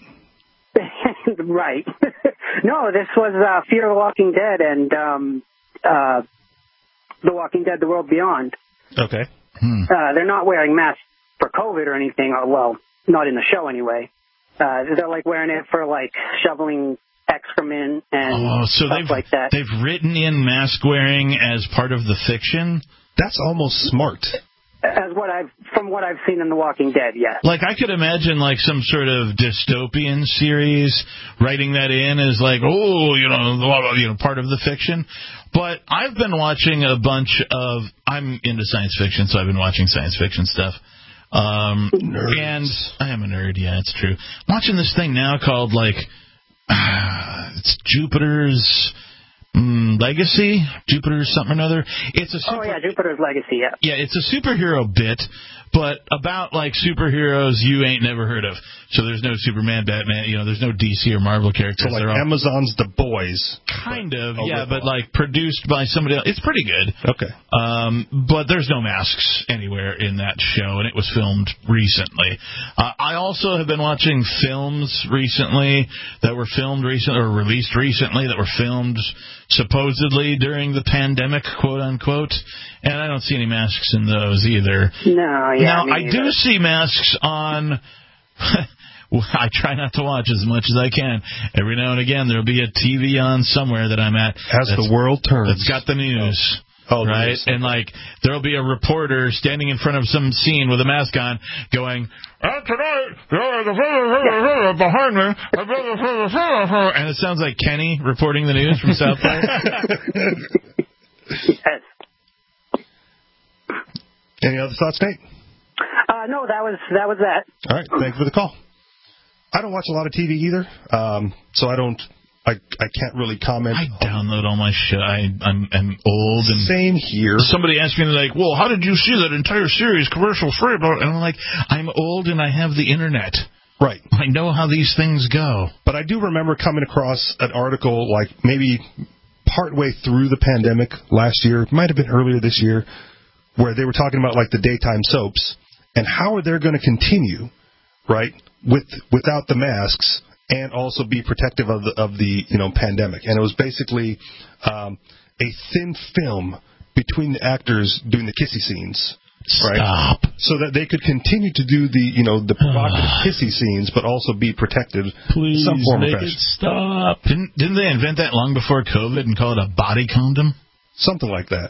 right. No, this was uh, Fear of the Walking Dead and um, uh, The Walking Dead: The World Beyond. Okay. Hmm. Uh, they're not wearing masks for COVID or anything. Or, well, not in the show anyway. Uh, they're like wearing it for like shoveling excrement and oh, so stuff they've, like that. They've written in mask wearing as part of the fiction? That's almost smart. As what I've from what I've seen in The Walking Dead, yes. Like, I could imagine, like, some sort of dystopian series writing that in as, like, oh, you know, you know, part of the fiction. But I've been watching a bunch of, I'm into science fiction, so I've been watching science fiction stuff. Um, and I am a nerd, yeah, it's true. I'm watching this thing now called, like, uh, it's Jupiter's mm, Legacy, Jupiter's something or another. It's a super, oh, yeah, Jupiter's Legacy, yeah. Yeah, it's a superhero bit, but about, like, superheroes you ain't never heard of. So there's no Superman, Batman, you know, there's no D C or Marvel characters. So, like, all, Amazon's The Boys. Kind of, Oh, yeah, rip but, off. like, produced by somebody else. It's pretty good. Okay. Um, but there's no masks anywhere in that show, and it was filmed recently. Uh, I also have been watching films recently that were filmed recently, or released recently, that were filmed supposedly during the pandemic, quote unquote, and I don't see any masks in those either. No, yeah. Now, I do see masks on. I try not to watch as much as I can. Every now and again, there'll be a T V on somewhere that I'm at. As the world turns. It's got the news. Oh, right? nice. And, like, there'll be a reporter standing in front of some scene with a mask on going, and tonight, behind me, and it sounds like Kenny reporting the news from South Park. Yes. Any other thoughts, Nate? Uh, no, that was that was that. All right, thank you for the call. I don't watch a lot of T V either, um, so I don't, I I can't really comment. I download all my shit. I, I'm, I'm old. And Same here. Somebody asked me, like, well, how did you see that entire series commercial free? And I'm like, I'm old and I have the internet. Right. I know how these things go. But I do remember coming across an article, like, maybe partway through the pandemic last year, it might have been earlier this year, where they were talking about, like, the daytime soaps and how are they going to continue, right, with without the masks and also be protective of the, of the you know, pandemic. And it was basically um, a thin film between the actors doing the kissy scenes. Right? Stop. So that they could continue to do the, you know, the provocative kissy scenes, but also be protected Please in some form make or fashion. it stop. Didn't, didn't they invent that long before COVID and call it a body condom? Something like that.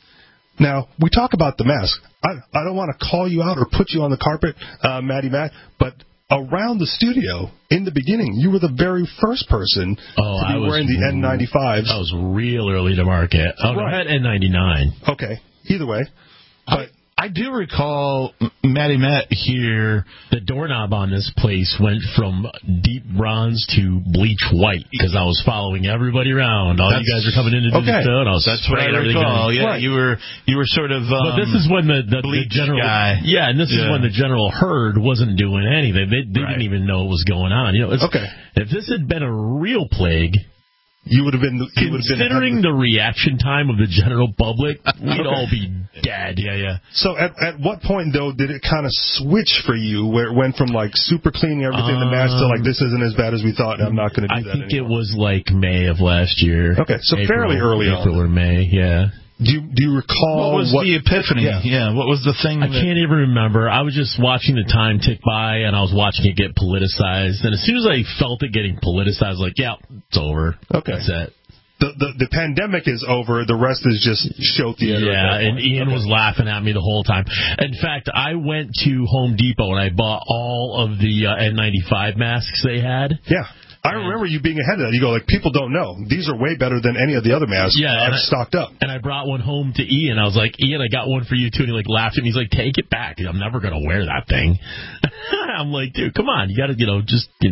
Now, we talk about the mask. I, I don't want to call you out or put you on the carpet, uh, Maddie Matt, but around the studio, in the beginning, you were the very first person oh, to be I was, wearing the N ninety-fives. I was real early to market. Oh, right. I had N ninety-nine. Okay. Either way. But I do recall Matty Matt here. The doorknob on this place went from deep bronze to bleach white because I was following everybody around. All That's, you guys were coming in to do okay. the show, and I was That's what I recall. Yeah, right. you were you were sort of. Um, but this is when the, the, the general guy. Yeah, and this yeah. is when the general herd wasn't doing anything. They, they right. didn't even know what was going on. You know, it's, okay. If this had been a real plague. You would have been. You would have been considering the reaction time of the general public, we'd okay. all be dead. Yeah, yeah. So, at at what point though did it kind of switch for you, where it went from like super cleaning everything um, the mask to like this isn't as bad as we thought, and I'm not going to do I that think anymore. It was like May of last year. Okay, so April, fairly early April on. April or May, yeah. Do you, do you recall what was what, the epiphany? Yeah. yeah, what was the thing? I that... can't even remember. I was just watching the time tick by, and I was watching it get politicized. And as soon as I felt it getting politicized, I was like, yeah, it's over. Okay, that's it. The, the the pandemic is over. The rest is just show theater. Yeah, and Ian okay. was laughing at me the whole time. In fact, I went to Home Depot and I bought all of the uh, N ninety-five masks they had. Yeah. I remember you being ahead of that. You go, like, people don't know. These are way better than any of the other masks yeah, I've I, stocked up. And I brought one home to Ian. I was like, Ian, I got one for you, too. And he, like, laughed at me. He's like, take it back. I'm never going to wear that thing. I'm like, dude, come on. You got to, you know, just, you know.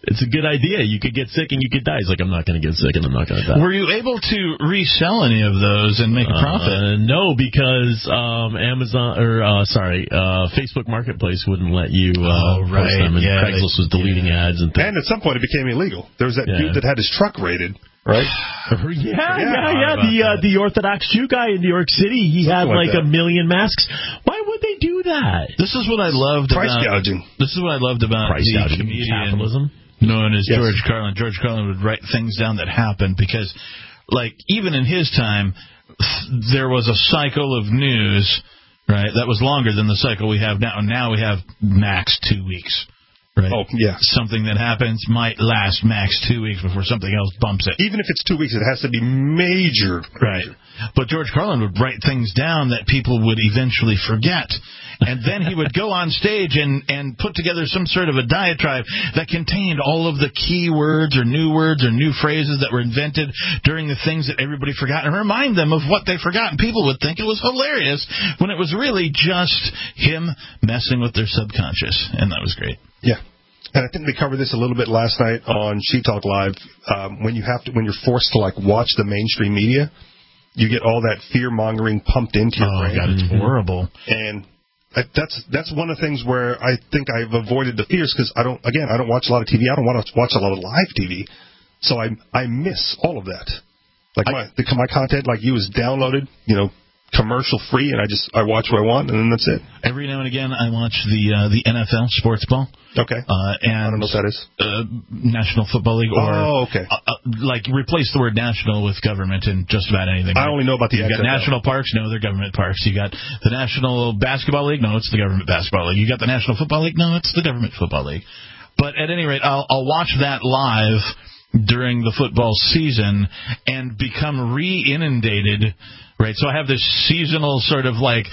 It's a good idea. You could get sick and you could die. He's like, I'm not going to get sick and I'm not going to die. Were you able to resell any of those and make a profit? Uh, no, because um, Amazon or uh, sorry, uh, Facebook Marketplace wouldn't let you uh, oh, right. post them, and yeah, Craigslist was deleting yeah. ads and things. And at some point, it became illegal. There was that Yeah. dude that had his truck raided. Right? yeah, yeah, Yeah, yeah. yeah. The uh, the Orthodox Jew guy in New York City, he Something had like like that. a million masks. Why would they do that? This is what I loved Price about gouging. This is what I loved about Price the gouging, comedian capitalism. known as Yes. George Carlin. George Carlin would write things down that happened because, like, even in his time, there was a cycle of news, right, that was longer than the cycle we have now. And now we have max two weeks. Right. Oh, yeah. Something that happens might last max two weeks before something else bumps it. Even if it's two weeks, it has to be major. Right. But George Carlin would write things down that people would eventually forget. And then he would go on stage and, and put together some sort of a diatribe that contained all of the key words or new words or new phrases that were invented during the things that everybody forgot and remind them of what they forgot. And people would think it was hilarious when it was really just him messing with their subconscious. And that was great. Yeah. And I think we covered this a little bit last night on She Talk Live. Um, when you have to, when you're forced to like watch the mainstream media, you get all that fear mongering pumped into your oh, brain. God, it's horrible. And I, that's that's one of the things where I think I've avoided the fears because I don't. Again, I don't watch a lot of T V. I don't want to watch a lot of live T V, so I I miss all of that. Like I, my the, my content, like you, is downloaded, you know, commercial free, and I just I watch what I want, and then that's it. Every now and again, I watch the uh, the N F L sports ball. Okay. Uh, and I don't know what that is. Uh, National Football League, or oh, okay. Uh, uh, like replace the word national with government in just about anything. I only know about the. You got national parks, no, they're government parks. You got the National Basketball League, no, it's the government basketball league. You got the National Football League, no, it's the government football league. But at any rate, I'll, I'll watch that live during the football season and become re-inundated. Right, so I have this seasonal sort of like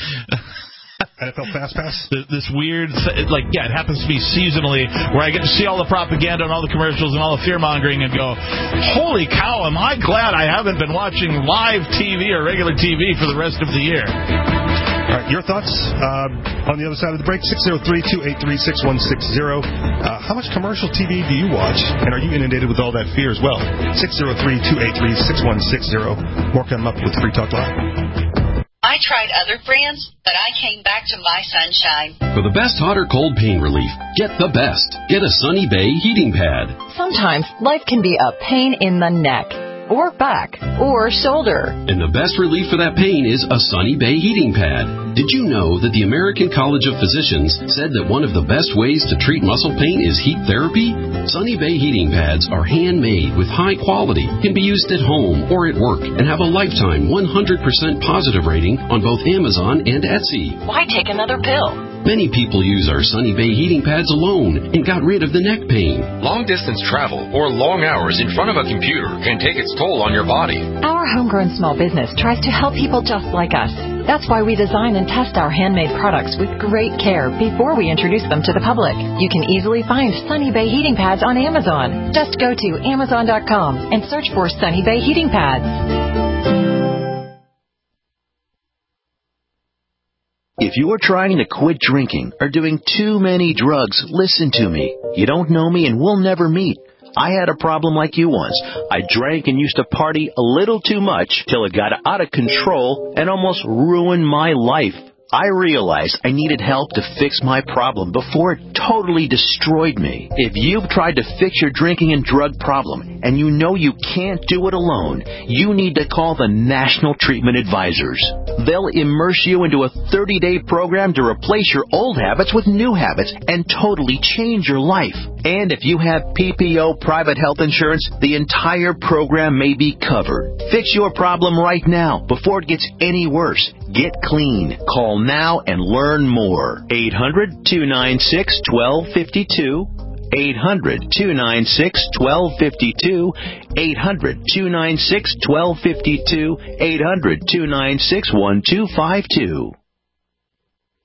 N F L Fast Pass? This weird, like, yeah, it happens to be seasonally where I get to see all the propaganda and all the commercials and all the fear-mongering and go, holy cow, am I glad I haven't been watching live T V or regular T V for the rest of the year. All right, your thoughts uh, on the other side of the break, six oh three, two eight three, six one six oh. Uh, how much commercial T V do you watch, and are you inundated with all that fear as well? six oh three, two eight three, six one six oh. More coming up with Free Talk Live. I tried other brands, but I came back to My Sunshine. For the best hot or cold pain relief, get the best. Get a Sunny Bay heating pad. Sometimes life can be a pain in the neck, or back, or shoulder. And the best relief for that pain is a Sunny Bay heating pad. Did you know that the American College of Physicians said that one of the best ways to treat muscle pain is heat therapy? Sunny Bay heating pads are handmade with high quality, can be used at home or at work, and have a lifetime one hundred percent positive rating on both Amazon and Etsy. Why take another pill? Many people use our Sunny Bay heating pads alone and got rid of the neck pain. Long-distance travel or long hours in front of a computer can take its toll on your body. Our homegrown small business tries to help people just like us. That's why we design and test our handmade products with great care before we introduce them to the public. You can easily find Sunny Bay heating pads on Amazon. Just go to amazon dot com and search for Sunny Bay heating pads. If you are trying to quit drinking or doing too many drugs, listen to me. You don't know me and we'll never meet. I had a problem like you once. I drank and used to party a little too much till it got out of control and almost ruined my life. I realized I needed help to fix my problem before it totally destroyed me. If you've tried to fix your drinking and drug problem and you know you can't do it alone, you need to call the National Treatment Advisors. They'll immerse you into a thirty-day program to replace your old habits with new habits and totally change your life. And if you have P P O private health insurance, the entire program may be covered. Fix your problem right now before it gets any worse. Get clean. Call now and learn more. eight hundred, two nine six, one two five two. eight hundred, two nine six, one two five two. eight hundred, two nine six, one two five two. eight hundred, two nine six, one two five two.